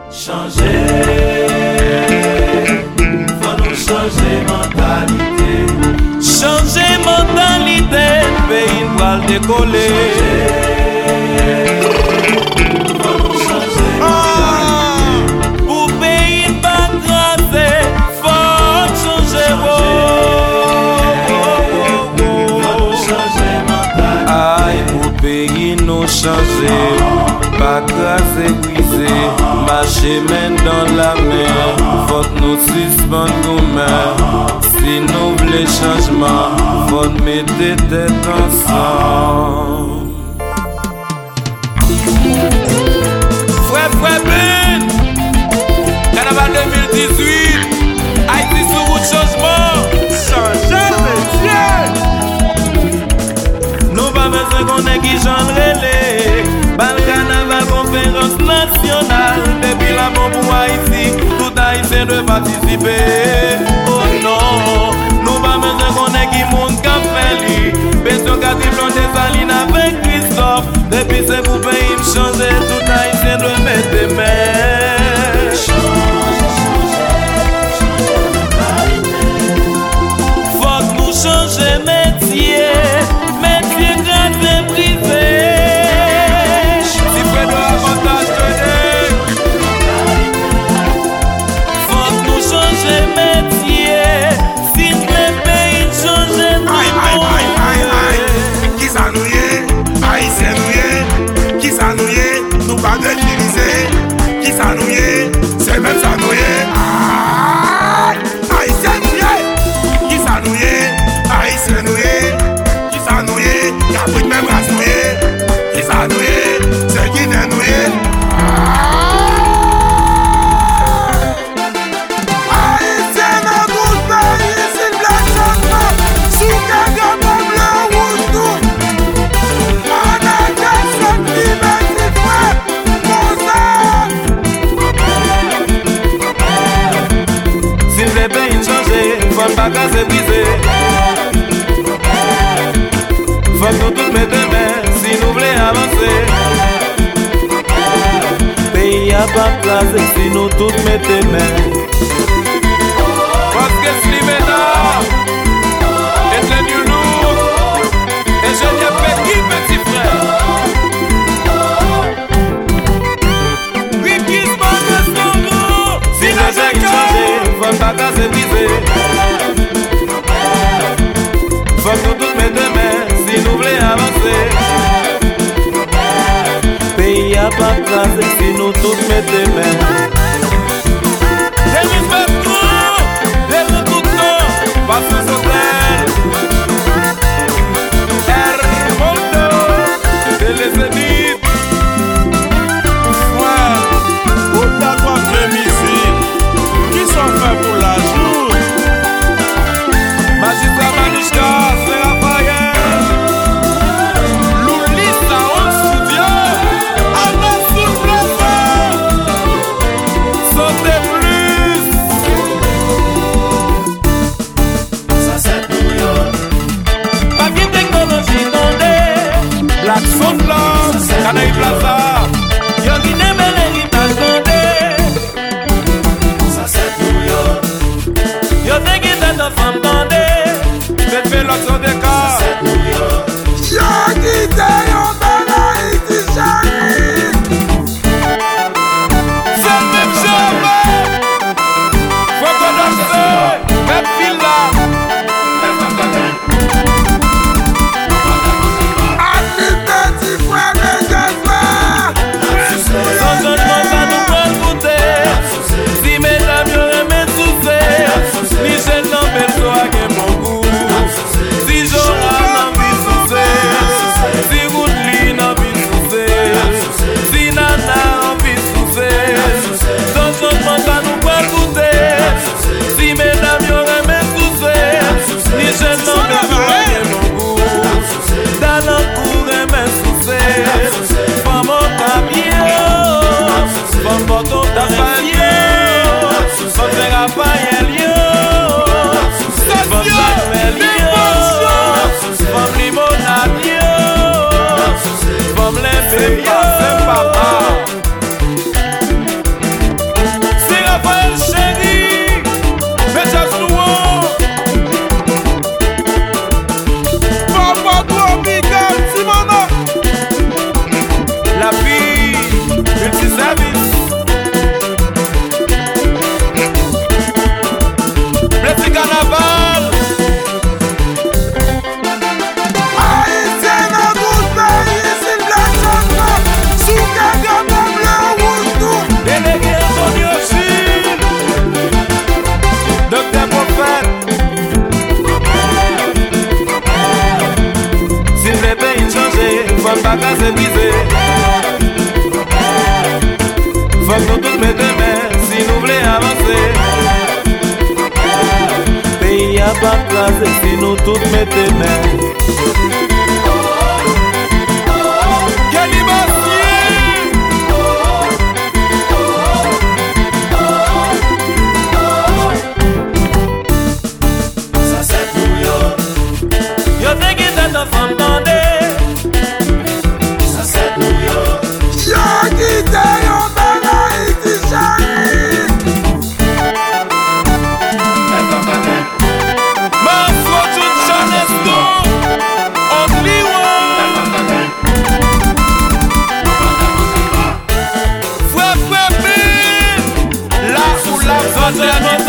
Changer, faut nous changer mentalité. Changer mentalité, le pays va le décoller. Faut nous changer mentalité. Pour pays pas craser, faut changer. Faut nous changer mentalité. Aïe, pour pays nous changer. Pas craser, briser, marcher main dans la mer. Faut que nous suspendre nos mains. Si nous voulons changement, faut mettre tête ensemble. Frère Ben, Carnaval 2018, Haïti sur route changement. Changer métier. Nous pas besoin qu'on ait qui change relais. Bal Carnaval conférence nationale. Depuis la mort pour Haïti, tout Haïtien doit participer. Oh non, nous pas besoin qu'on ait qui monte qu'à faire li. Besoin qu'à planter saline avec Christophe. Depuis c'est pour pays me changer, tout Haïtien doit mettre des mains. Faut que nous changer métier, métier grave et privé. C'est même ça nous y est. Haïtien nous y est. Qui ça nous y est? Haïtien nous y est. Qui ça nous y est? Y'a plus de même race nous y est. Qui ça nous y est? C'est qui n'est nous y est. Haïtien dans tout pays, c'est de la changement. Sous quelqu'un comme le rouge nous. On a qu'à se liberté, frère. Les pays changer, faut pas casser briser. Faut que nous tous mettre des mains si nous voulons avancer. Pays a pas casser si nous tous mettons des mains. Parce que c'est maintenant, et c'est du lourd, et je n'y ai pas qui petit frère. Oui, qui se passe de son goût. Si les pays changer, faut pas casser briser. Faut que nous tous mettre des mains si nous voulons avancer. Pays a pas casser si nous tous mettons des mains. Les respects trop, les tout le temps, parce que c'est clair. Hermondo, c'est les élites. Ouais, au d'accord de musique. Qui sont faits pour la jour? Magistrat Manishka, c'est Raphaël. Loulissa en studio. Anna sous présent. Sautez plus. Ça c'est pour yo. Papier technologie dans des Black Sound Love. multiservice. Petit carnaval. Haïtien dans tout pays, ici Black Chanson, sous Kagaba Blanc Rouge nous. Délégué Antonio Chine. Docteur Prophète. Si le pays change, faut pas casser brisé. Faut que nous tous mettons main si nous voulons avancer. Pays a pas place si nous tous mettons main. Ça c'est pour yo. Yo te qui t'es entendé. Ça c'est pour yo. Yo guide yo bagaille qui chérie. Ma fortune Charleston. Only one. Frappe, là où la vente